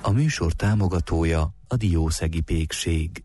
A műsor támogatója a Diószegi Pékség.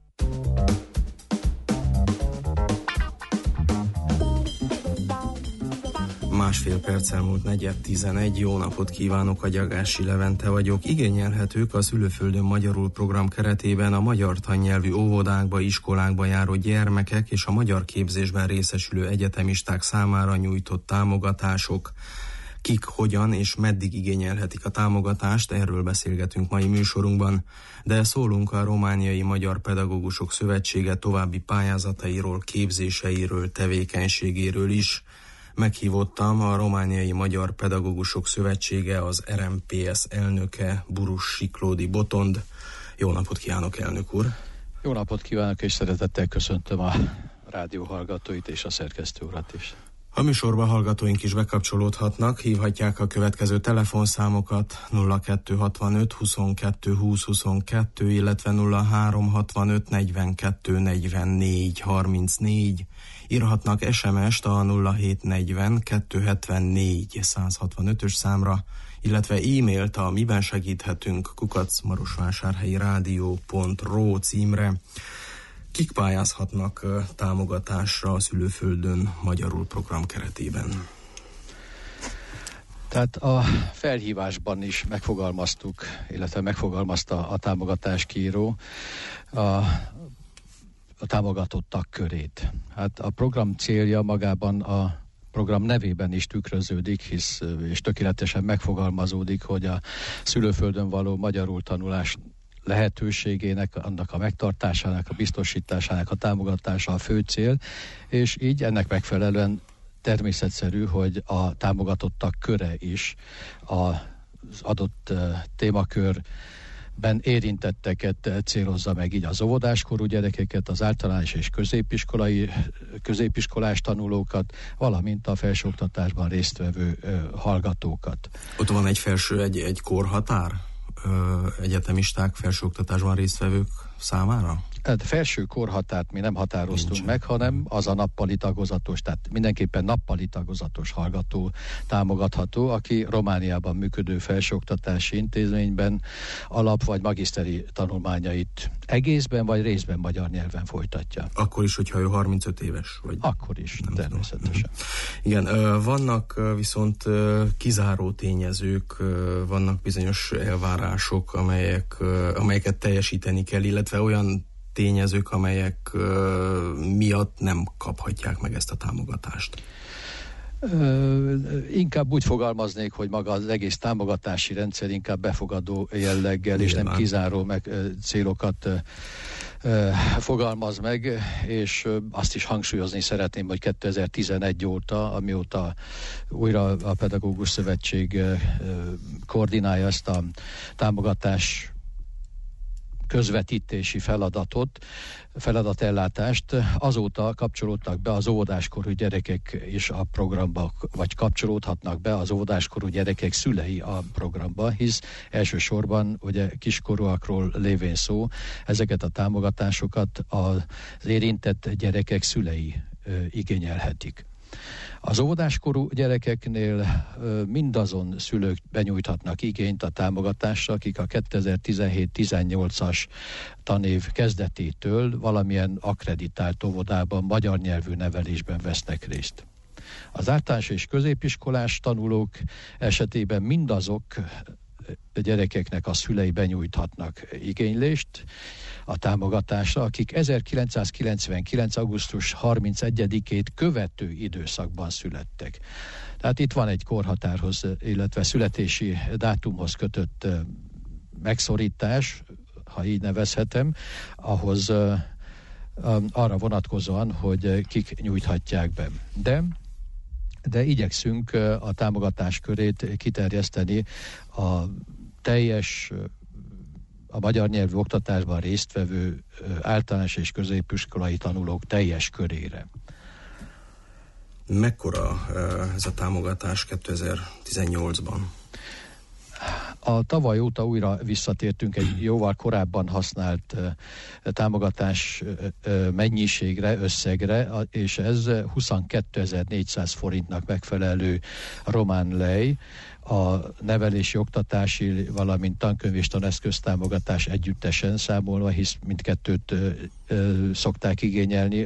Másfél perccel múlt 4:11. Jó napot kívánok, a Gyagási Levente vagyok. Igényelhetők a Szülőföldön magyarul program keretében a magyar tannyelvű óvodákba, iskolákba járó gyermekek és a magyar képzésben részesülő egyetemisták számára nyújtott támogatások. Kik, hogyan és meddig igényelhetik a támogatást, erről beszélgetünk mai műsorunkban, de szólunk a Romániai Magyar Pedagógusok Szövetsége további pályázatairól, képzéseiről, tevékenységéről is. Meghívottam a Romániai Magyar Pedagógusok Szövetsége, az RMPS elnöke, Burus Siklódi Botond. Jó napot kívánok, elnök úr! Jó napot kívánok, és szeretettel köszöntöm a rádió hallgatóit és a szerkesztő urat is. A műsorba hallgatóink is bekapcsolódhatnak, hívhatják a következő telefonszámokat 0265 22 20 22, illetve 0365 42 44 34, írhatnak SMS-t a 0740 274 165-ös számra, illetve e-mailt a miben segíthetünk @marosvásárhelyi-rádió.ro címre. Kik pályázhatnak támogatásra a Szülőföldön magyarul program keretében? Tehát a felhívásban is megfogalmaztuk, illetve megfogalmazta a támogatáskíró a támogatottak körét. Hát a program célja magában a program nevében is tükröződik, és tökéletesen megfogalmazódik, hogy a szülőföldön való magyarul tanulás lehetőségének, annak a megtartásának, a biztosításának a támogatása a fő cél, és így ennek megfelelően természetszerű, hogy a támogatottak köre is az adott témakörben érintetteket célozza meg, így az óvodáskorú gyerekeket, az általános és középiskolás tanulókat, valamint a felsőoktatásban résztvevő hallgatókat. Ott van egy egy korhatár egyetemisták, felsőoktatásban résztvevők számára? Hát felső korhatárt mi nem határoztunk meg, hanem az a nappali tagozatos, tehát mindenképpen nappali tagozatos hallgató támogatható, aki Romániában működő felsőoktatási intézményben alap- vagy magiszteri tanulmányait egészben vagy részben magyar nyelven folytatja. Akkor is, hogyha ő 35 éves? Vagy akkor is, természetesen. Igen, vannak viszont kizáró tényezők, vannak bizonyos elvárások, amelyeket teljesíteni kell, illetve olyan tényezők, amelyek miatt nem kaphatják meg ezt a támogatást. Inkább úgy fogalmaznék, hogy maga az egész támogatási rendszer inkább befogadó jelleggel, és nem kizáró célokat fogalmaz meg, és azt is hangsúlyozni szeretném, hogy 2011 óta, amióta újra a Pedagógus Szövetség koordinálja ezt a támogatás közvetítési feladatellátást, azóta kapcsolódtak be az óvodáskorú gyerekek is a programba, vagy kapcsolódhatnak be az óvodáskorú gyerekek szülei a programba, hisz elsősorban ugye kiskorúakról lévén szó, ezeket a támogatásokat az érintett gyerekek szülei igényelhetik. Az óvodáskorú gyerekeknél mindazon szülők benyújthatnak igényt a támogatásra, akik a 2017-18-as tanév kezdetétől valamilyen akkreditált óvodában magyar nyelvű nevelésben vesznek részt. Az általános és középiskolás tanulók esetében mindazok gyerekeknek a szülei benyújthatnak igénylést a támogatásra, akik 1999. augusztus 31-ét követő időszakban születtek. Tehát itt van egy korhatárhoz, illetve születési dátumhoz kötött megszorítás, ha így nevezhetem, ahhoz arra vonatkozóan, hogy kik nyújthatják be. De igyekszünk a támogatás körét kiterjeszteni a teljes, a magyar nyelvű oktatásban résztvevő általános és középiskolai tanulók teljes körére. Mekkora ez a támogatás 2018-ban? A tavaly óta újra visszatértünk egy jóval korábban használt támogatás mennyiségre, összegre, és ez 22.400 forintnak megfelelő román lej, a nevelési, oktatási, valamint tankönyv és taneszköztámogatás együttesen számolva, hisz mindkettőt szokták igényelni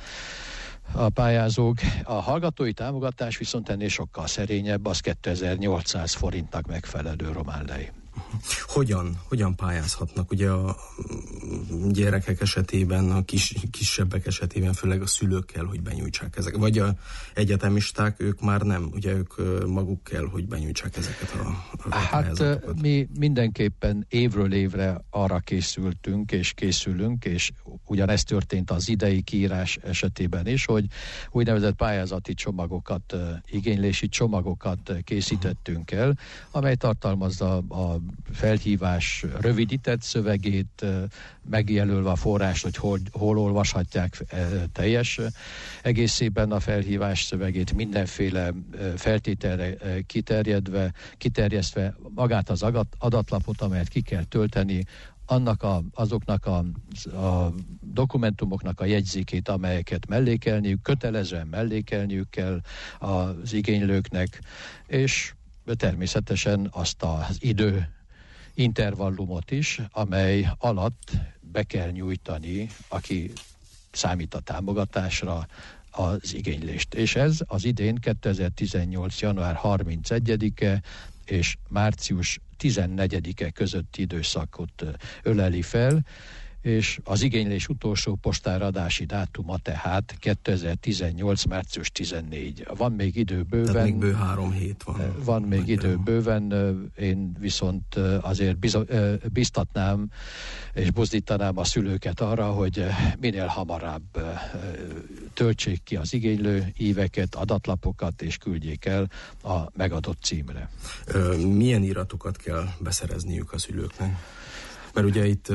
a pályázók. A hallgatói támogatás viszont ennél sokkal szerényebb, az 2800 forintnak megfelelő román lei. Hogyan pályázhatnak? Ugye a gyerekek esetében, a kisebbek esetében főleg a szülők kell, hogy benyújtsák ezeket. Vagy a egyetemisták, ők már nem, ugye ők maguk kell, hogy benyújtsák ezeket a pályázatokat. Mi mindenképpen évről évre arra készültünk és készülünk, és ugyanezt történt az idei kiírás esetében is, hogy úgynevezett pályázati csomagokat, igénylési csomagokat készítettünk el, amely tartalmazza a felhívás rövidített szövegét, megjelölve a forrást, hogy hol olvashatják teljes egészében a felhívás szövegét, mindenféle feltételre kiterjesztve magát az adatlapot, amelyet ki kell tölteni, azoknak a dokumentumoknak a jegyzékét, amelyeket kötelezően mellékelniük kell az igénylőknek, és természetesen azt az idő intervallumot is, amely alatt be kell nyújtani, aki számít a támogatásra, az igénylést. És ez az idén 2018. január 31-e és március 14-e közötti időszakot öleli fel, és az igénylés utolsó postára adási dátuma tehát 2018. március 14. Van még idő bőven. Tehát még bő 3 hét van. Van még idő bőven, én viszont azért biztatnám és buzdítanám a szülőket arra, hogy minél hamarabb töltsék ki az igénylő íveket, adatlapokat, és küldjék el a megadott címre. Milyen iratokat kell beszerezniük a szülőknek? Mert ugye itt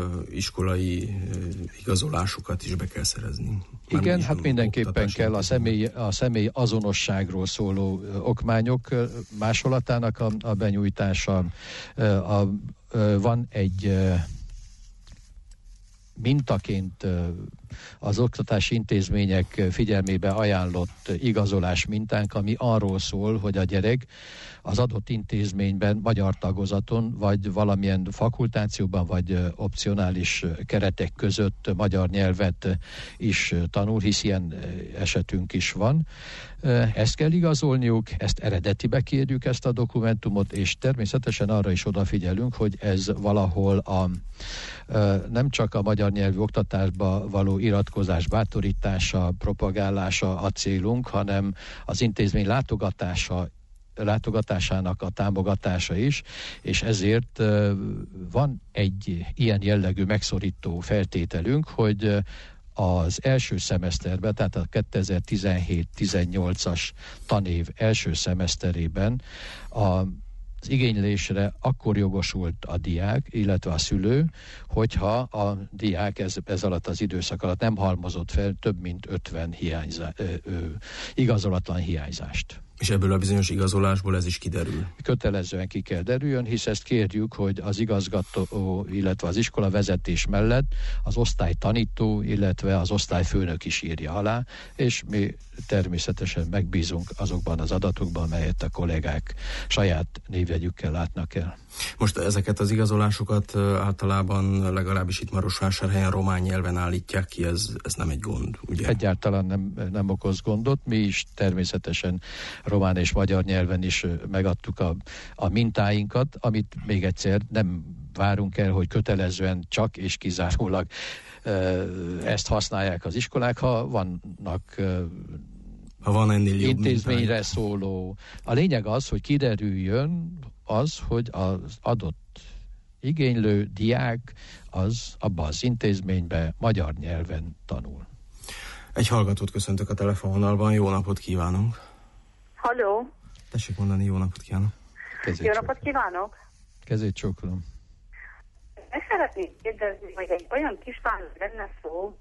iskolai igazolásokat is be kell szerezni. Igen, hát mindenképpen kell a személy azonosságról szóló okmányok másolatának a benyújtása. Van egy mintaként az oktatási intézmények figyelmébe ajánlott igazolás mintánk, ami arról szól, hogy a gyerek az adott intézményben magyar tagozaton, vagy valamilyen fakultációban, vagy opcionális keretek között magyar nyelvet is tanul, hisz ilyen esetünk is van. Ezt kell igazolniuk, ezt eredetibe kérjük, ezt a dokumentumot, és természetesen arra is odafigyelünk, hogy ez valahol nem csak a magyar nyelvű oktatásba való iratkozás bátorítása, propagálása a célunk, hanem az intézmény látogatásának a támogatása is, és ezért van egy ilyen jellegű megszorító feltételünk, hogy az első szemeszterben, tehát a 2017-18-as tanév első szemeszterében az igénylésre akkor jogosult a diák, illetve a szülő, hogyha a diák ez alatt az időszak alatt nem halmozott fel több mint 50 igazolatlan hiányzást. És ebből a bizonyos igazolásból ez is kiderül? Kötelezően ki kell derüljön, hisz ezt kérjük, hogy az igazgató, illetve az iskola vezetés mellett az osztálytanító, illetve az osztályfőnök is írja alá, és mi természetesen megbízunk azokban az adatokban, melyet a kollégák saját névjegyükkel látnak el. Most ezeket az igazolásokat általában legalábbis itt Marosvásárhelyen román nyelven állítják ki, ez nem egy gond, ugye? Egyáltalán nem okoz gondot, mi is természetesen román és magyar nyelven is megadtuk a mintáinkat, amit még egyszer nem várunk el, hogy kötelezően csak és kizárólag ezt használják az iskolák, ha vannak ennél jobb intézményre szóló. A lényeg az, hogy kiderüljön az, hogy az adott igénylő diák az abban az intézményben magyar nyelven tanul. Egy hallgatót köszöntök a telefonvonalban, jó napot kívánunk! Halló! Tessék mondani, jó napot kívánok! Jó napot kívánok! Kezét csókolom. Meg szeretném kérdezni, hogy egy olyan kislányról lenne szó,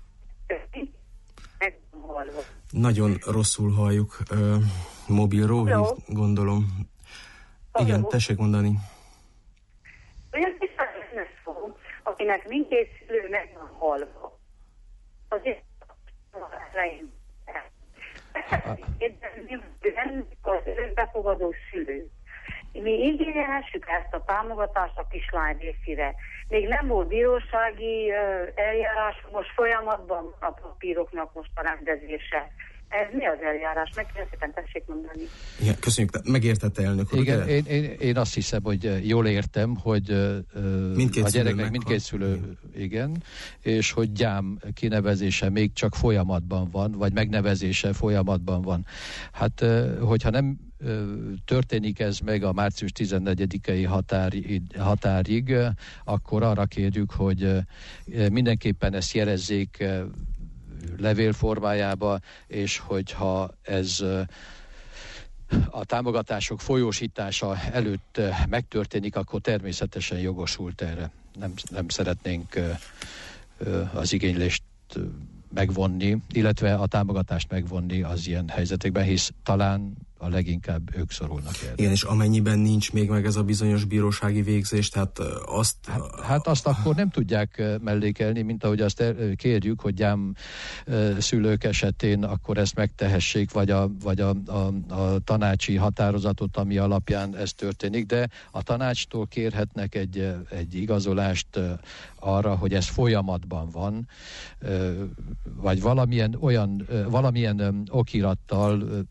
meghalva. Nagyon rosszul halljuk. Mobilról gondolom. Halló. Igen, tessék mondani. Olyan kislányról lenne szó, akinek mindkét szülő meg van halva. Azért elején. Az önbefogadó szülő. mi igényelhessük ezt a támogatást a kislány részére. Még nem volt bírósági eljárás, most folyamatban a papíroknak most a rendezése. Ez mi az eljárás? Megkérdeztem, tessék mondani. Igen, köszönjük. Megértette, elnök úr? Igen, én azt hiszem, hogy jól értem, hogy a gyereknek mindkét szülő, igen, és hogy gyám kinevezése még csak folyamatban van, vagy megnevezése folyamatban van. Hát, hogyha nem történik ez meg a március 14-i határig, akkor arra kérjük, hogy mindenképpen ezt jelezzék levél formájába, és hogyha ez a támogatások folyósítása előtt megtörténik, akkor természetesen jogosult erre. Nem szeretnénk az igénylést megvonni, illetve a támogatást megvonni az ilyen helyzetekben, hisz talán a leginkább ők szorulnak erre. Igen, és amennyiben nincs még meg ez a bizonyos bírósági végzés, tehát azt... Hát azt akkor nem tudják mellékelni, mint ahogy azt kérjük, hogy gyám szülők esetén akkor ezt megtehessék, vagy a tanácsi határozatot, ami alapján ez történik, de a tanácstól kérhetnek egy igazolást arra, hogy ez folyamatban van, vagy valamilyen okirattal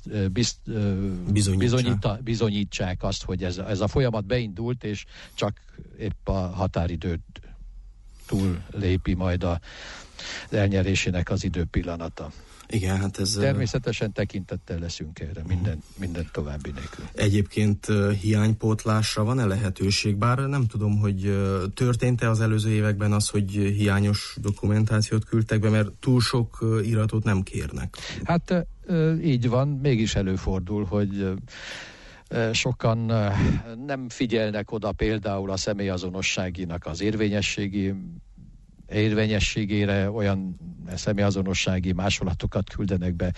bizonyítsák azt, hogy ez a folyamat beindult, és csak épp a határidőt túl lépi majd az elnyerésének az időpillanata. Igen, hát ez... Természetesen tekintettel leszünk erre, minden további nélkül. Egyébként hiánypótlásra van-e lehetőség? Bár nem tudom, hogy történt-e az előző években az, hogy hiányos dokumentációt küldtek be, mert túl sok iratot nem kérnek. Hát így van, mégis előfordul, hogy sokan nem figyelnek oda például a személyazonosságinak az érvényességére, olyan személyazonossági másolatokat küldenek be,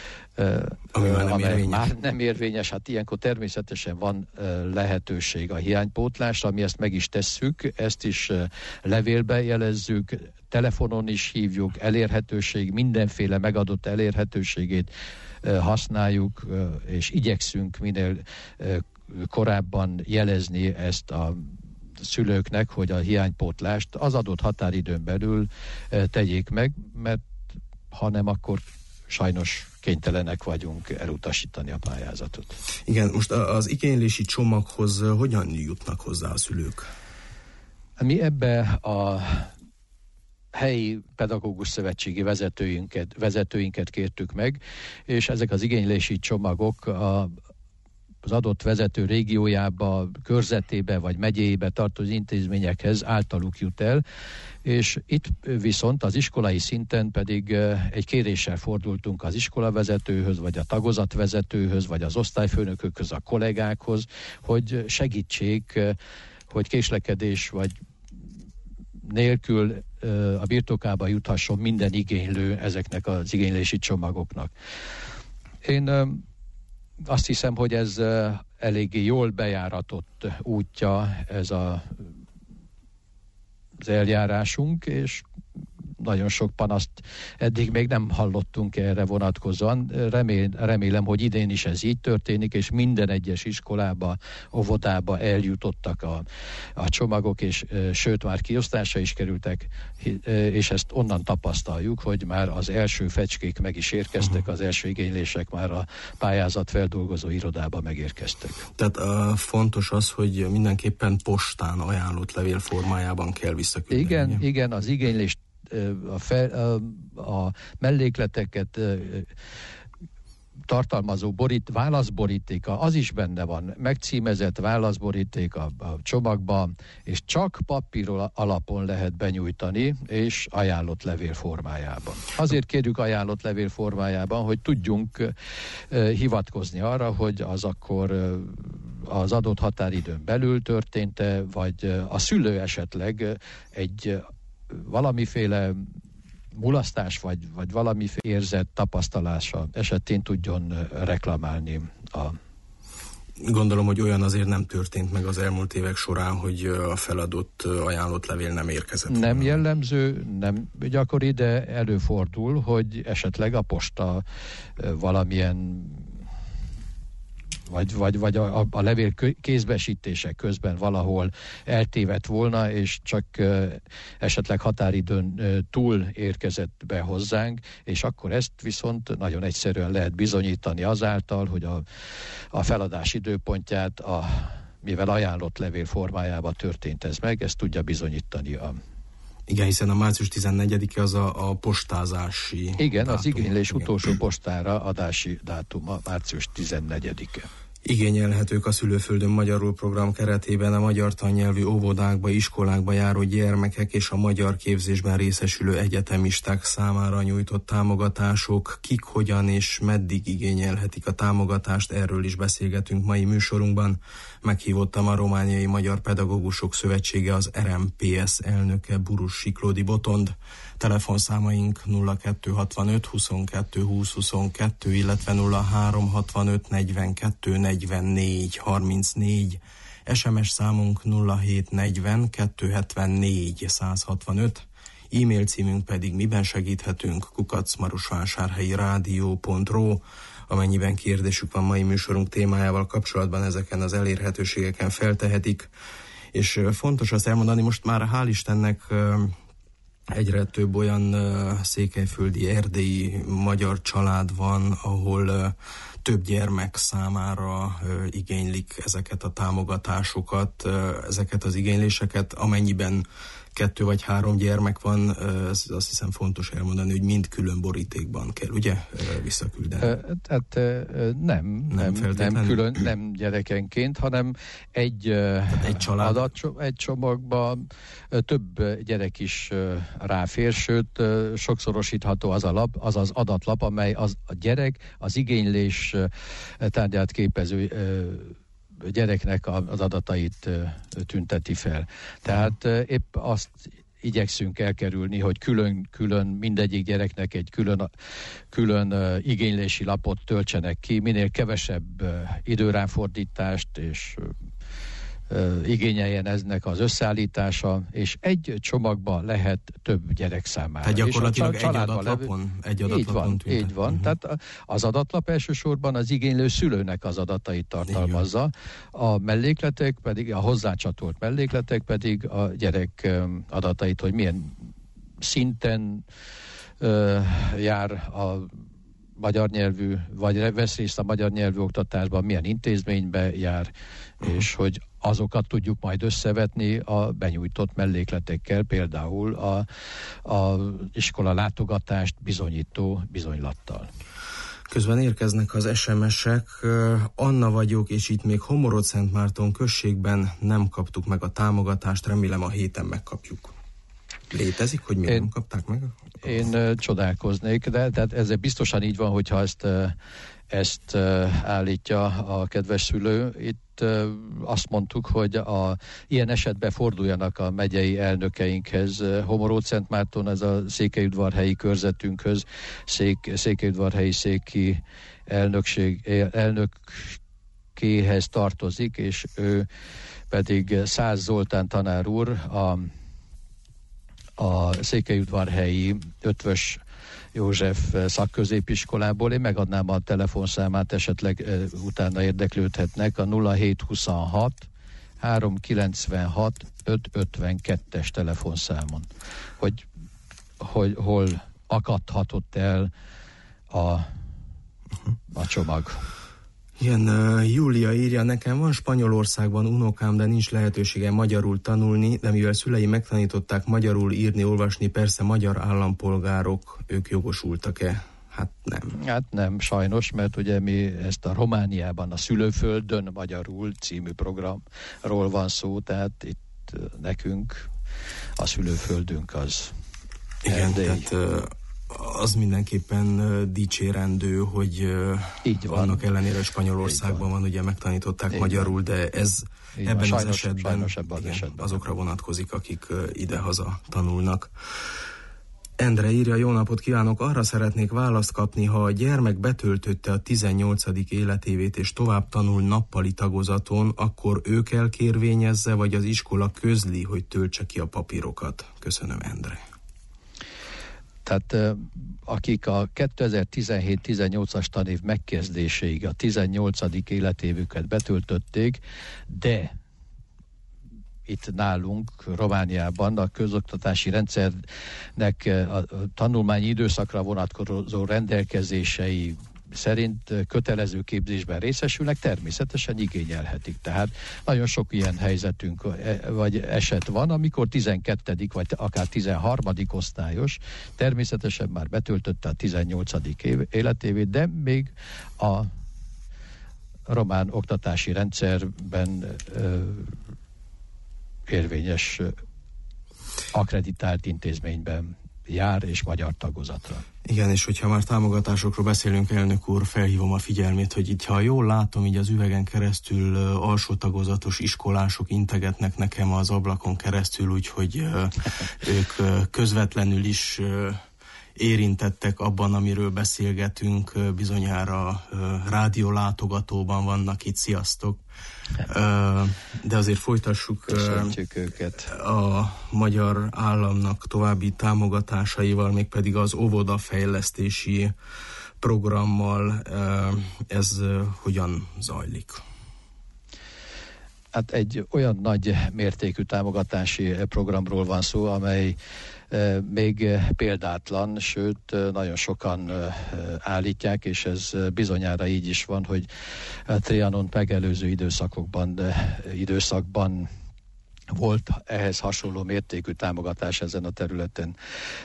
amely már nem érvényes. Hát ilyenkor természetesen van lehetőség a hiánypótlásra, mi ezt meg is tesszük, ezt is levélbe jelezzük, telefonon is hívjuk, elérhetőség, mindenféle megadott elérhetőségét használjuk, és igyekszünk minél korábban jelezni ezt a szülőknek, hogy a hiánypótlást az adott határidőn belül tegyék meg, mert ha nem, akkor sajnos kénytelenek vagyunk elutasítani a pályázatot. Igen, most az igénylési csomaghoz hogyan jutnak hozzá a szülők? Mi ebbe a helyi pedagógus szövetségi vezetőinket kértük meg, és ezek az igénylési csomagok az adott vezető régiójába, körzetébe vagy megyébe tartozó intézményekhez általuk jut el, és itt viszont az iskolai szinten pedig egy kéréssel fordultunk az iskolavezetőhöz, vagy a tagozatvezetőhöz, vagy az osztályfőnökökhöz, a kollégákhoz, hogy segítsék, hogy késlekedés vagy nélkül a birtokába juthasson minden igénylő ezeknek az igénylési csomagoknak. Én azt hiszem, hogy ez eléggé jól bejáratott útja ez az eljárásunk, és nagyon sok panaszt eddig még nem hallottunk erre vonatkozóan. Remélem, hogy idén is ez így történik, és minden egyes iskolába, óvodába eljutottak a csomagok, és sőt, már kiosztásra is kerültek, és ezt onnan tapasztaljuk, hogy már az első fecskék meg is érkeztek, az első igénylések már a pályázat feldolgozó irodába megérkeztek. Tehát fontos az, hogy mindenképpen postán ajánlott levél formájában kell visszaküldeni. Igen, az igénylést a mellékleteket tartalmazó válaszborítéka, az is benne van, megcímezett válaszboríték a csomagban, és csak papír alapon lehet benyújtani, és ajánlott levél formájában. Azért kérjük ajánlott levél formájában, hogy tudjunk hivatkozni arra, hogy az akkor az adott határidőn belül történt-e, vagy a szülő esetleg egy valamiféle mulasztás, vagy valamiféle érzett tapasztalása esetén tudjon reklamálni. Gondolom, hogy olyan azért nem történt meg az elmúlt évek során, hogy a feladott ajánlott levél nem érkezett. Nem jellemző, nem gyakori, de előfordul, hogy esetleg a posta valamilyen vagy a levél kézbesítése közben valahol eltévedt volna, és csak esetleg határidőn túl érkezett be hozzánk, és akkor ezt viszont nagyon egyszerűen lehet bizonyítani azáltal, hogy a feladás időpontját mivel ajánlott levél formájában történt ez meg, ezt tudja bizonyítani Igen, hiszen a március 14-e az a postázási Igen, dátum. Az igénylés Igen. utolsó postára adási dátuma március 14-e. Igényelhetők a Szülőföldön Magyarul program keretében a magyar tannyelvű óvodákba, iskolákba járó gyermekek és a magyar képzésben részesülő egyetemisták számára nyújtott támogatások. Kik, hogyan és meddig igényelhetik a támogatást, erről is beszélgetünk mai műsorunkban. Meghívottam a Romániai Magyar Pedagógusok Szövetsége, az RMPS elnöke, Burus Siklódi Botond. Telefonszámaink 0265 22 20 22, illetve 0365 42 44 34, SMS számunk 0740 274 165, e-mail címünk pedig miben segíthetünk @marosvásárhelyi-rádió.ro. Amennyiben kérdésük van mai műsorunk témájával kapcsolatban, ezeken az elérhetőségeken feltehetik. És fontos azt elmondani, most már hál' Istennek egyre több olyan székelyföldi, erdélyi magyar család van, ahol több gyermek számára igénylik ezeket a támogatásokat, ezeket az igényléseket, amennyiben 2 vagy 3 gyermek van, azt hiszem fontos elmondani, hogy mind külön borítékban kell, ugye, visszaküldeni? Nem külön, nem gyerekenként, hanem egy csomagban több gyerek is ráfér, sőt, sokszorosítható az az adatlap, amely a gyerek az igénylés tárgyát képező gyereknek az adatait tünteti fel. Tehát épp azt igyekszünk elkerülni, hogy külön mindegyik gyereknek egy külön igénylési lapot töltsenek ki, minél kevesebb időráfordítást és igényeljen eznek az összeállítása, és egy csomagban lehet több gyerek számára. Tehát gyakorlatilag egy adatlapon tüntet. Így van. Tehát az adatlap elsősorban az igénylő szülőnek az adatait tartalmazza, a mellékletek pedig, a hozzácsatolt mellékletek pedig a gyerek adatait, hogy milyen szinten jár a magyar nyelvű, vagy vesz részt a magyar nyelvű oktatásban, milyen intézménybe jár, és hogy azokat tudjuk majd összevetni a benyújtott mellékletekkel, például a iskola látogatást bizonyító bizonylattal. Közben érkeznek az SMS-ek. Anna vagyok, és itt még Homorod-Szentmárton községben nem kaptuk meg a támogatást, remélem a héten megkapjuk. Létezik, hogy miért nem kapták meg? Én csodálkoznék, de tehát ez biztosan így van, hogyha ezt állítja a kedves szülő. Itt azt mondtuk, hogy ilyen esetben forduljanak a megyei elnökeinkhez. Homorod-Szentmárton, ez a székelyudvarhelyi körzetünkhöz, székelyudvarhelyi széki elnökéhez tartozik, és ő pedig Szász Zoltán tanár úr, a székelyudvarhelyi Ötvös József szakközépiskolából. Én megadnám a telefonszámát, esetleg utána érdeklődhetnek a 0726 396 552-es telefonszámon, hogy hol akadhatott el a csomag. Igen, Júlia írja, nekem van Spanyolországban unokám, de nincs lehetősége magyarul tanulni, de mivel szülei megtanították magyarul írni, olvasni, persze magyar állampolgárok, ők jogosultak-e? Hát nem. Hát nem, sajnos, mert ugye mi ezt a Romániában a Szülőföldön Magyarul című programról van szó, tehát itt nekünk a szülőföldünk az igen, tehát az mindenképpen dicsérendő, hogy annak ellenére Spanyolországban van, ugye megtanították magyarul, de ez ebben az esetben azokra vonatkozik, akik idehaza tanulnak. Endre írja, jó napot kívánok, arra szeretnék választ kapni, ha a gyermek betöltötte a 18. életévét és tovább tanul nappali tagozaton, akkor ő kell kérvényezze, vagy az iskola közli, hogy töltse ki a papírokat? Köszönöm, Endre. Tehát akik a 2017-18-as tanév megkezdéséig a 18. életévüket betöltötték, de itt nálunk, Romániában a közoktatási rendszernek a tanulmányi időszakra vonatkozó rendelkezései szerint kötelező képzésben részesülnek, természetesen igényelhetik. Tehát nagyon sok ilyen helyzetünk vagy eset van, amikor 12. vagy akár 13. osztályos természetesen már betöltötte a 18. életévét, de még a román oktatási rendszerben érvényes akkreditált intézményben jár és magyar tagozatra. Igen, és hogyha már támogatásokról beszélünk, elnök úr, felhívom a figyelmét, hogy itt, ha jól látom, így az üvegen keresztül alsó tagozatos iskolások integetnek nekem az ablakon keresztül, úgyhogy ők közvetlenül is érintettek abban, amiről beszélgetünk, bizonyára rádiólátogatóban vannak itt, sziasztok! De azért folytassuk őket. A magyar államnak további támogatásaival, mégpedig az óvodafejlesztési programmal. Ez hogyan zajlik? Hát egy olyan nagy mértékű támogatási programról van szó, amely még példátlan, sőt nagyon sokan állítják, és ez bizonyára így is van, hogy a Trianont megelőző időszakban volt ehhez hasonló mértékű támogatás ezen a területen.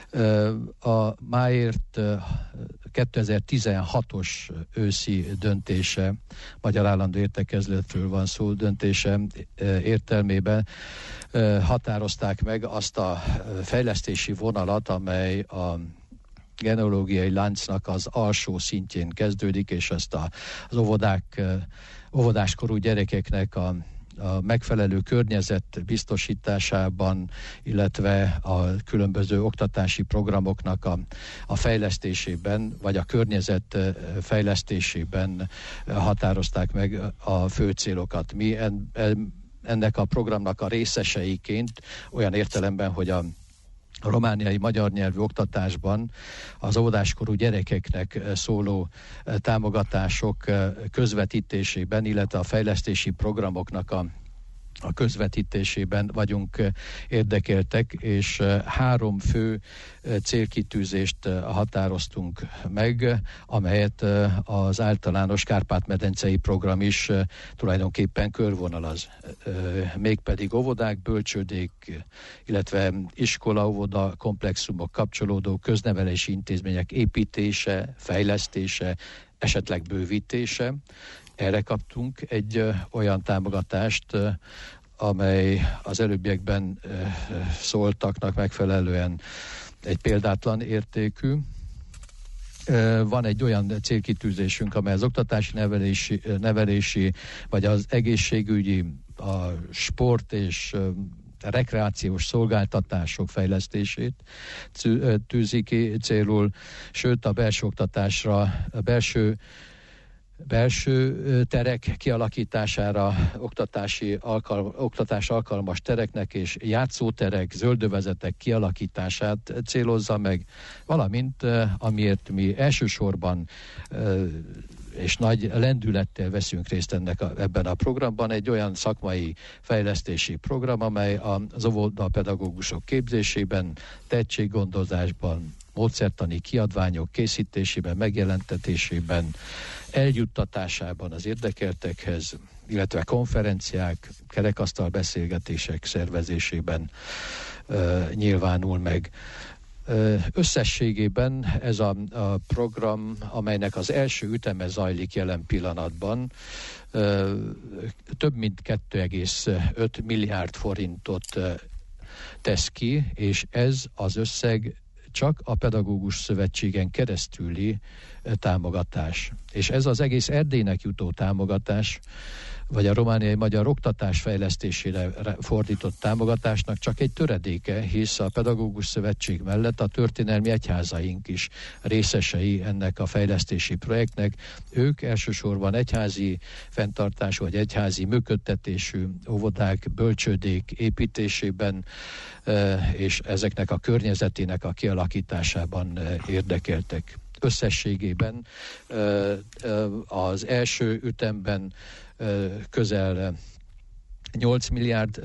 A máért 2016-os őszi döntése, Magyar Állandó Értekezletről van szó, döntése értelmében határozták meg azt a fejlesztési vonalat, amely a genealógiai láncnak az alsó szintjén kezdődik, és ezt az óvodáskorú gyerekeknek a megfelelő környezet biztosításában, illetve a különböző oktatási programoknak a fejlesztésében, vagy a környezet fejlesztésében határozták meg a fő célokat. Mi ennek a programnak a részeseiként, olyan értelemben, hogy a romániai magyar nyelvű oktatásban az óvodáskorú gyerekeknek szóló támogatások közvetítésében, illetve a fejlesztési programoknak a közvetítésében vagyunk érdekeltek, és 3 fő célkitűzést határoztunk meg, amelyet az általános Kárpát-medencei program is tulajdonképpen körvonalaz. Mégpedig óvodák, bölcsődék, illetve iskola-óvoda komplexumok kapcsolódó köznevelési intézmények építése, fejlesztése, esetleg bővítése. Erre kaptunk egy olyan támogatást, amely az előbbiekben szóltaknak megfelelően egy példátlan értékű. Van egy olyan célkitűzésünk, amely az oktatási nevelési vagy az egészségügyi, a sport és rekreációs szolgáltatások fejlesztését tűzi ki célul, sőt a belső oktatásra, a belső terek kialakítására, oktatás alkalmas tereknek és játszóterek, zöldövezetek kialakítását célozza meg, valamint amiért mi elsősorban és nagy lendülettel veszünk részt ebben a programban, egy olyan szakmai fejlesztési program, amely az óvodapedagógusok képzésében, tehetséggondozásban, módszertani kiadványok készítésében, megjelentetésében, eljuttatásában az érdekeltekhez, illetve konferenciák, kerekasztal beszélgetések szervezésében nyilvánul meg. Összességében ez a program, amelynek az első üteme zajlik jelen pillanatban, több mint 2,5 milliárd forintot tesz ki, és ez az összeg csak a Pedagógus Szövetségen keresztüli támogatás. És ez az egész Erdélynek jutó támogatás, vagy a romániai magyar oktatás fejlesztésére fordított támogatásnak csak egy töredéke, hisz a Pedagógus Szövetség mellett a történelmi egyházaink is részesei ennek a fejlesztési projektnek. Ők elsősorban egyházi fenntartású vagy egyházi működtetésű óvodák, bölcsődék építésében és ezeknek a környezetének a kialakításában érdekeltek. Összességében az első ütemben közel 8 milliárd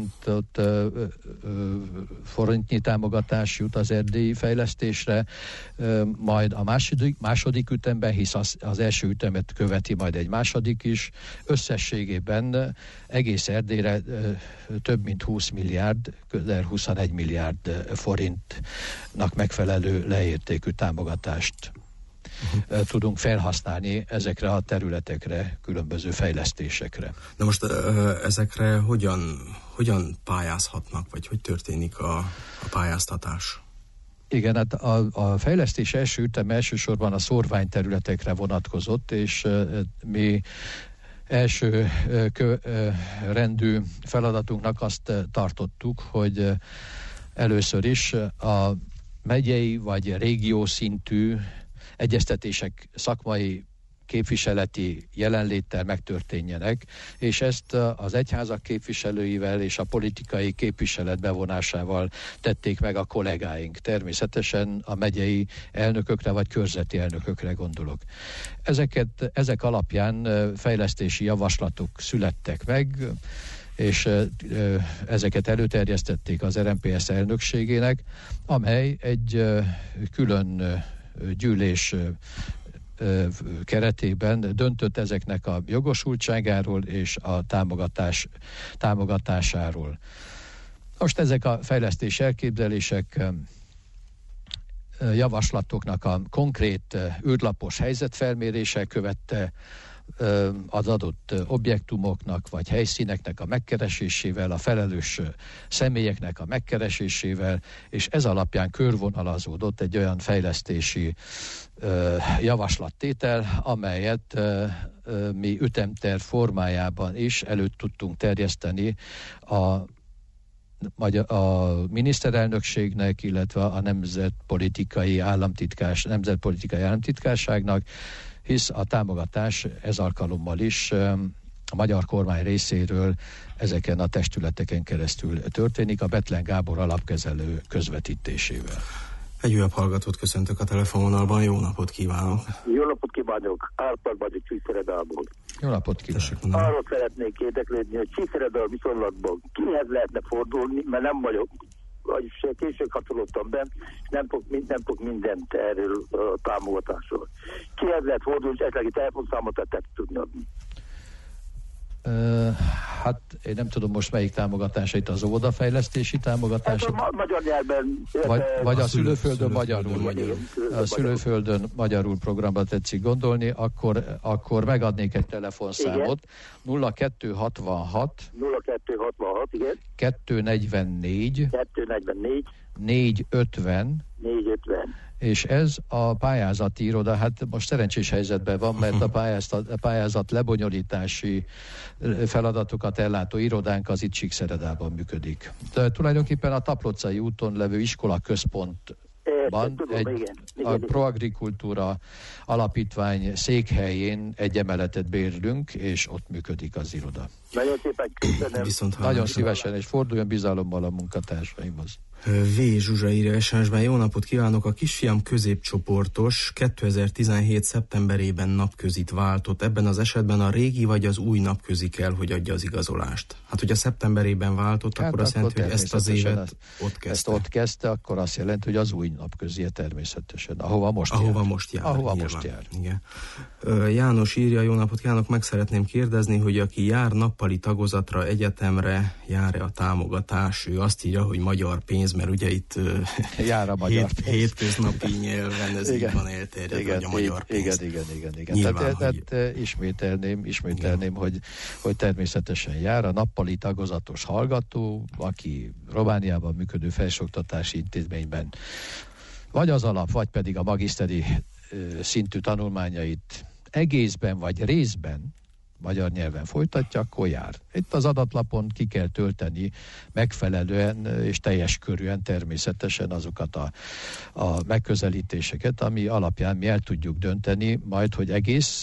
forintnyi támogatás jut az erdélyi fejlesztésre, majd a második ütemben, hisz az első ütemet követi majd egy második is, összességében egész Erdélyre több mint 20 milliárd, közel 21 milliárd forintnak megfelelő leértékű támogatást tudunk felhasználni ezekre a területekre, különböző fejlesztésekre. Na most ezekre hogyan pályázhatnak, vagy hogy történik a pályáztatás? Igen, hát a fejlesztés első üteme elsősorban a szórványterületekre vonatkozott, és mi első rendű feladatunknak azt tartottuk, hogy először is a megyei vagy régió szintű egyeztetések szakmai képviseleti jelenléttel megtörténjenek, és ezt az egyházak képviselőivel és a politikai képviselet bevonásával tették meg a kollégáink. Természetesen a megyei elnökökre vagy körzeti elnökökre gondolok. Ezek alapján fejlesztési javaslatok születtek meg, és ezeket előterjesztették az RMPS elnökségének, amely egy külön gyűlés keretében döntött ezeknek a jogosultságáról és a támogatásáról. Most ezek a fejlesztési elképzelések javaslatoknak a konkrét űrlapos helyzetfelmérése követte az adott objektumoknak vagy helyszíneknek a megkeresésével, a felelős személyeknek a megkeresésével, és ez alapján körvonalazódott egy olyan fejlesztési javaslattétel, amelyet mi ütemterv formájában is előtt tudtunk terjeszteni a miniszterelnökségnek, illetve a nemzetpolitikai államtitkárságnak, hisz a támogatás ez alkalommal is a magyar kormány részéről ezeken a testületeken keresztül történik, a Bethlen Gábor alapkezelő közvetítésével. Egy újabb hallgatót köszöntök a telefonvonalban, jó napot kívánok! Jó napot kívánok, Árpád vagyok Csíkszeredából. Jó napot kívánok! Arról szeretnék érdeklődni, hogy Csíkszeredál viszonylatban kihez lehetne fordulni, mert nem vagyok, vagyis később kapcsolódtam be, és nem tudok mindent erről a támogatásról. Kihez lehet fordulni, és esetleg egy telefonszámot tettek tudni adni? Hát én nem tudom most melyik támogatásait, az óvodafejlesztési támogatás. Hát magyar nyelven. Vagy a szülőföldön magyarul. A szülőföldön magyarul programba tetszik gondolni, akkor megadnék egy telefonszámot. Igen. 0266 igen. 244 450 és ez a pályázati iroda, hát most szerencsés helyzetben van, mert a pályázat lebonyolítási feladatokat ellátó irodánk az itt Csíkszeredában működik. De tulajdonképpen a Taplócai úton levő iskolaközpontban a Proagrikultúra alapítvány székhelyén egy emeletet bérlünk, és ott működik az iroda. Nagyon szépen köszönöm. Nagyon szívesen, és forduljon bizalommal a munkatársaimhoz. V. Zsuzsa írja SMS-ben, jó napot kívánok, a kisfiam középcsoportos 2017. szeptemberében napközit váltott. Ebben az esetben a régi vagy az új napközi kell, hogy adja az igazolást. Hát, hogy a szeptemberében váltott, hát akkor azt jelenti, hogy ezt az évet ott kezdte. Ezt ott kezdte, akkor azt jelenti, hogy az új napközi természetesen, ahova most jár. Igen. János írja, jó napot kívánok, meg szeretném kérdezni, hogy aki jár nappali tagozatra, egyetemre, jár-e a támogatás? Ő azt írja, hogy magyar pénz, mert ugye itt jár a magyar hétköznapi nyelven ez így van elterjedve, hogy a magyar pénz. Igen. Nyilván, tehát ismételném, hogy természetesen jár a nappali tagozatos hallgató, aki Romániában működő felsőoktatási intézményben vagy az alap, vagy pedig a magiszteri szintű tanulmányait egészben vagy részben magyar nyelven folytatja, akkor jár. Itt az adatlapon ki kell tölteni megfelelően és teljes körűen természetesen azokat a megközelítéseket, ami alapján mi el tudjuk dönteni majd, hogy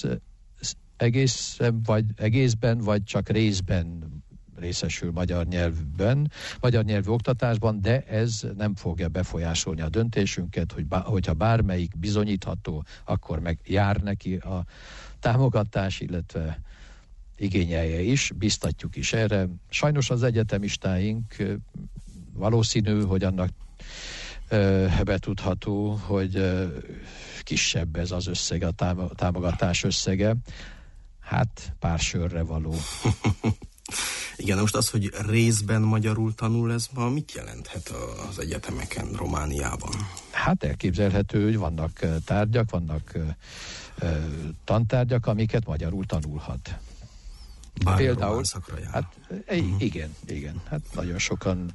egészben vagy csak részben részesül magyar nyelvű oktatásban, de ez nem fogja befolyásolni a döntésünket, hogyha bármelyik bizonyítható, akkor meg jár neki a támogatás, illetve igényelje is, biztatjuk is erre. Sajnos az egyetemistáink valószínű, hogy annak betudható, hogy kisebb ez az összeg, a támogatás összege. Hát pár sörre való. Igen, most az, hogy részben magyarul tanul, ez ma mit jelenthet az egyetemeken Romániában? Hát elképzelhető, hogy vannak tárgyak, vannak tantárgyak, amiket magyarul tanulhat. Például szakra jár. Hát igen. Hát nagyon sokan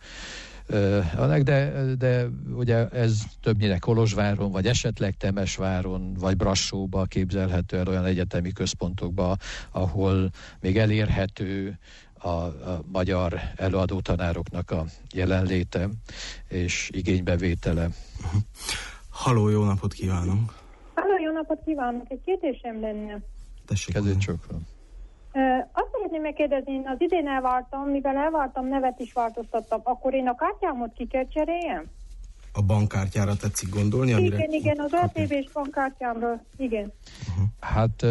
de ugye ez többnyire Kolozsváron, vagy esetleg Temesváron, vagy Brassóba képzelhető el, olyan egyetemi központokba, ahol még elérhető a magyar előadó tanároknak a jelenléte és igénybevétele. Halló, jó napot kívánunk! Halló, jó napot kívánok! Egy kérdésem lenne. Tessék. Kezét csokra. Azt szeretném megkérdezni, én az idén elváltam, mivel elváltam, nevet is változtattam, akkor én a kártyámot ki kell cseréljem? A bankkártyára tetszik gondolni? Igen, az OTP-s bankkártyámról, igen. Hát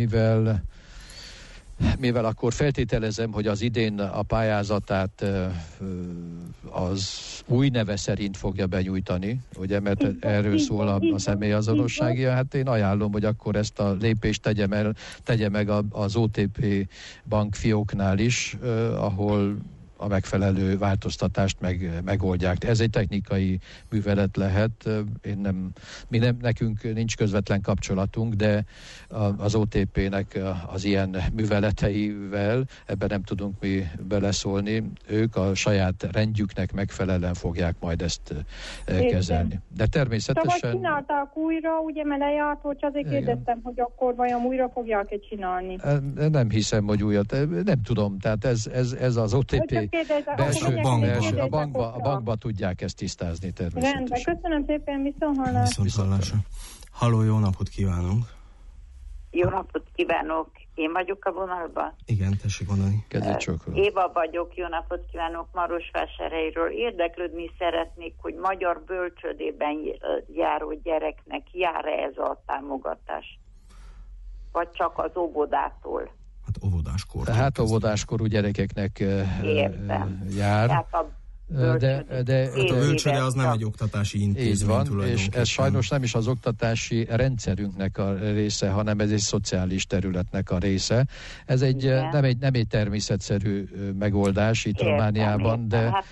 mivel akkor feltételezem, hogy az idén a pályázatát az új neve szerint fogja benyújtani, ugye, mert erről szól a személyazonossági, hát én ajánlom, hogy akkor ezt a lépést tegye meg az OTP bankfióknál is, ahol a megfelelő változtatást megoldják. Ez egy technikai művelet lehet. Nekünk nincs közvetlen kapcsolatunk, de az OTP-nek az ilyen műveleteivel ebben nem tudunk mi beleszólni. Ők a saját rendjüknek megfelelően fogják majd ezt kezelni. De természetesen... Szóval csinálták újra, ugye, mert lejárt, hogy azért kérdeztem, hogy akkor vajon újra fogják-e csinálni. Nem hiszem, hogy újat. Nem tudom, tehát ez az OTP... A bankba tudják ezt tisztázni természetesen. Rendben, köszönöm szépen, viszonthallásra. Halló, jó napot kívánunk! Jó napot kívánok! Én vagyok a vonalban? Igen, tessék mondani. Éva vagyok, jó napot kívánok Marosvásárhelyről. Érdeklődni szeretnék, hogy magyar bölcsődében járó gyereknek jár-e ez a támogatás? Vagy csak az óvodától? Hát óvodáskorú gyerekeknek jár. De a bölcsőde az nem egy oktatási intézmény tulajdonképpen. És ez sajnos nem is az oktatási rendszerünknek a része, hanem ez egy szociális területnek a része. Ez nem egy természetszerű megoldás itt Romániában, de hát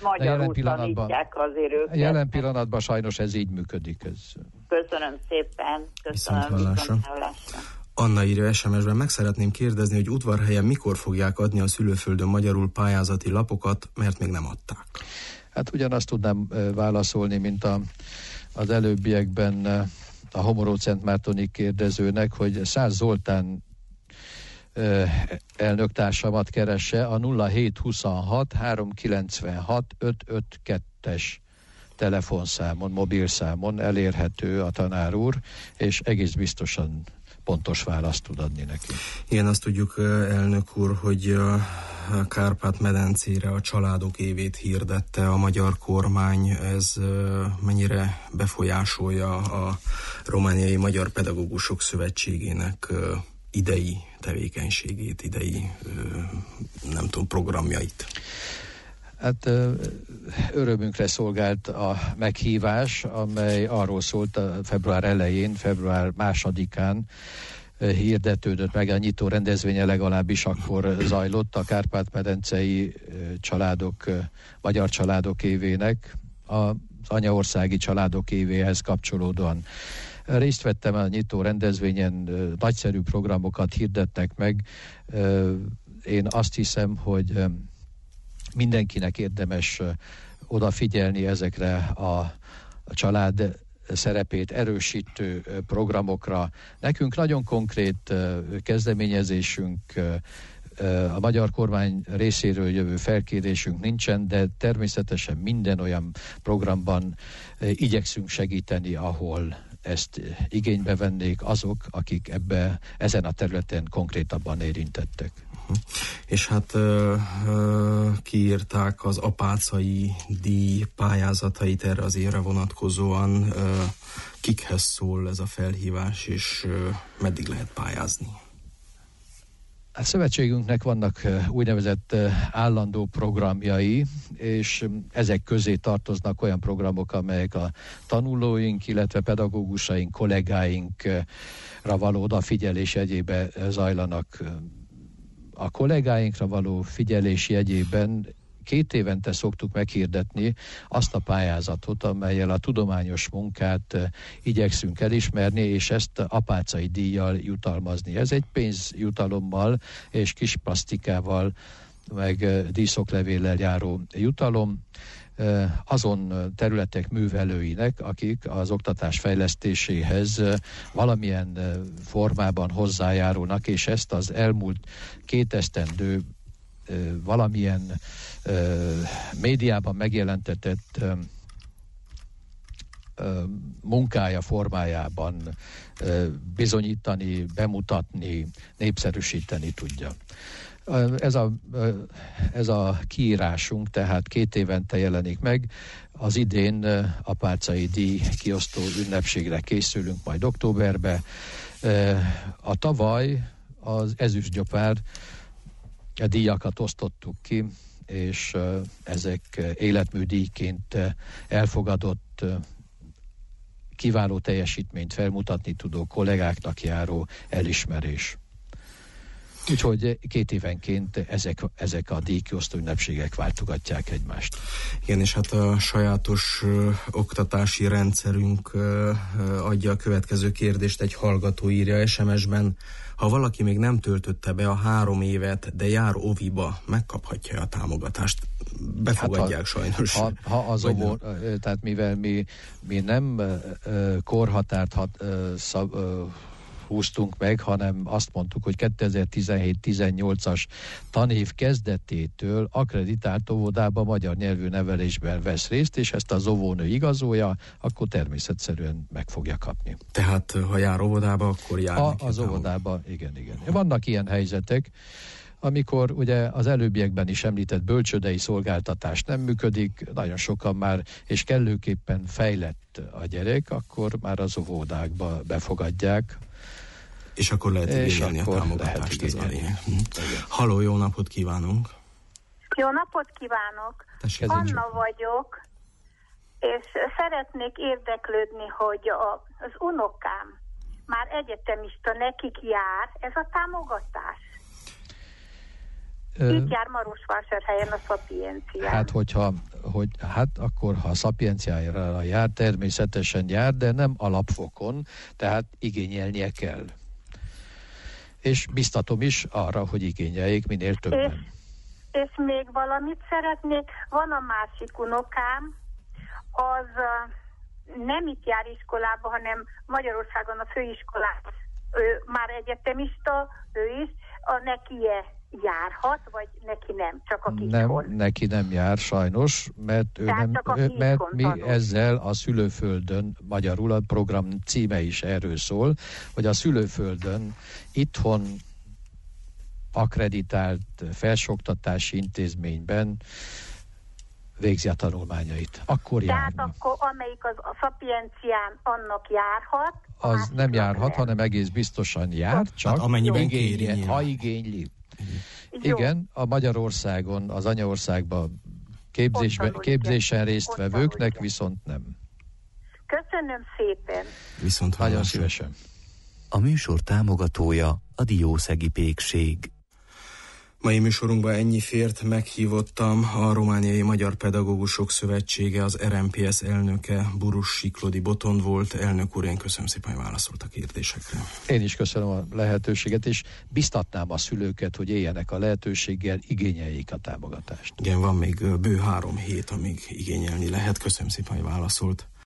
jelen pillanatban sajnos ez így működik. Köszönöm szépen. Viszonthallásra. Anna írja SMS-ben, meg szeretném kérdezni, hogy Udvarhelyen mikor fogják adni a szülőföldön magyarul pályázati lapokat, mert még nem adták. Hát ugyanazt tudnám válaszolni, mint az előbbiekben a Homoró-Szentmártoni kérdezőnek, hogy Szász Zoltán elnöktársamat keresse a 0726 396 552-es telefonszámon, mobilszámon elérhető a tanár úr, és egész biztosan pontos választ tud adni neki. Igen, azt tudjuk, elnök úr, hogy a Kárpát-medencére a családok évét hirdette a magyar kormány. Ez mennyire befolyásolja a Romániai Magyar Pedagógusok Szövetségének idei tevékenységét, idei, nem tudom, programjait? Hát örömünkre szolgált a meghívás, amely arról szólt február elején, február 2-án hirdetődött meg, a nyitó rendezvénye legalábbis akkor zajlott a Kárpát-medencei családok, magyar családok évének, az anyaországi családok évéhez kapcsolódóan. Részt vettem a nyitó rendezvényen, nagyszerű programokat hirdettek meg. Én azt hiszem, hogy mindenkinek érdemes odafigyelni ezekre a család szerepét erősítő programokra. Nekünk nagyon konkrét kezdeményezésünk, a magyar kormány részéről jövő felkérésünk nincsen, de természetesen minden olyan programban igyekszünk segíteni, ahol ezt igénybe vennék azok, akik ezen a területen konkrétabban érintettek. És hát kiírták az apácai díj pályázatait erre az évre vonatkozóan. Kikhez szól ez a felhívás, és meddig lehet pályázni? A szövetségünknek vannak úgynevezett állandó programjai, és ezek közé tartoznak olyan programok, amelyek a tanulóink, illetve pedagógusaink, kollégáinkra való odafigyelés jegyében zajlanak. A kollégáinkra való figyelés jegyében 2 évente szoktuk meghirdetni azt a pályázatot, amellyel a tudományos munkát igyekszünk elismerni, és ezt apácai díjjal jutalmazni. Ez egy pénzjutalommal és kis plasztikával, meg díszoklevéllel járó jutalom azon területek művelőinek, akik az oktatás fejlesztéséhez valamilyen formában hozzájárulnak, és ezt az elmúlt 2 esztendő valamilyen médiában megjelentetett munkája formájában bizonyítani, bemutatni, népszerűsíteni tudja. Ez a kiírásunk tehát 2 évente jelenik meg. Az idén apácai díj kiosztó ünnepségre készülünk majd októberbe. A tavaly az ezüstgyopár díjakat osztottuk ki, és ezek életműdíjként elfogadott, kiváló teljesítményt felmutatni tudó kollégáknak járó elismerés. Úgyhogy 2 évenként ezek a díjkiosztó ünnepségek váltogatják egymást. Igen, és hát a sajátos oktatási rendszerünk adja a következő kérdést, egy hallgató írja SMS-ben: ha valaki még nem töltötte be a 3 évet, de jár óviba, megkaphatja a támogatást? Befogadják sajnos. Ha az óvó, tehát mivel mi nem korhatárt húztunk meg, hanem azt mondtuk, hogy 2017-18-as tanév kezdetétől akkreditált óvodába magyar nyelvű nevelésben vesz részt, és ezt az óvónő igazolja, akkor természetszerűen meg fogja kapni. Tehát ha jár óvodába, akkor jár az óvodába, igen. Vannak ilyen helyzetek, amikor ugye az előbbiekben is említett bölcsődei szolgáltatás nem működik, nagyon sokan már, és kellőképpen fejlett a gyerek, akkor már az óvodákba befogadják. És akkor lehet igényelni a támogatást, ez a lényeg. Halló, jó napot kívánunk! Jó napot kívánok! Anna vagyok, és szeretnék érdeklődni, hogy az unokám már egyetemista, nekik jár ez a támogatás? Itt jár Marosvásárhelyen a Szapiencián. Hát akkor, ha a Szapienciára jár, természetesen jár, de nem alapfokon, tehát igényelnie kell. És biztatom is arra, hogy igényeljék minél többen. És még valamit szeretnék, van a másik unokám, az nem itt jár iskolába, hanem Magyarországon a főiskolában. Ő már egyetemista, ő is, neki járhat, vagy neki nem, csak a kiskon? Nem, neki nem jár sajnos, mert mi ezzel a szülőföldön, magyarul a program címe is erről szól, hogy a szülőföldön itthon akkreditált felsőoktatási intézményben végzi a tanulmányait. Akkor járni. Tehát akkor amelyik a Szapiencián, annak járhat? Az nem járhat, hanem egész biztosan jár, csak hát amennyiben igényli. Ha igényli. Igen, a Magyarországon, az anyaországban képzésen résztvevőknek viszont nem. Köszönöm szépen. Viszont nagyon szívesen. A műsor támogatója a Diószegi Pékség. Mai műsorunkban ennyi fért, meghívottam a Romániai Magyar Pedagógusok Szövetsége, az RMPS elnöke, Burus Siklódi Botond volt. Elnök úr, én köszönöm szépen, hogy válaszolt a kérdésekre. Én is köszönöm a lehetőséget, és biztatnám a szülőket, hogy éljenek a lehetőséggel, igényeljék a támogatást. Igen, van még bő 3 hét, amíg igényelni lehet. Köszönöm szépen, hogy válaszolt.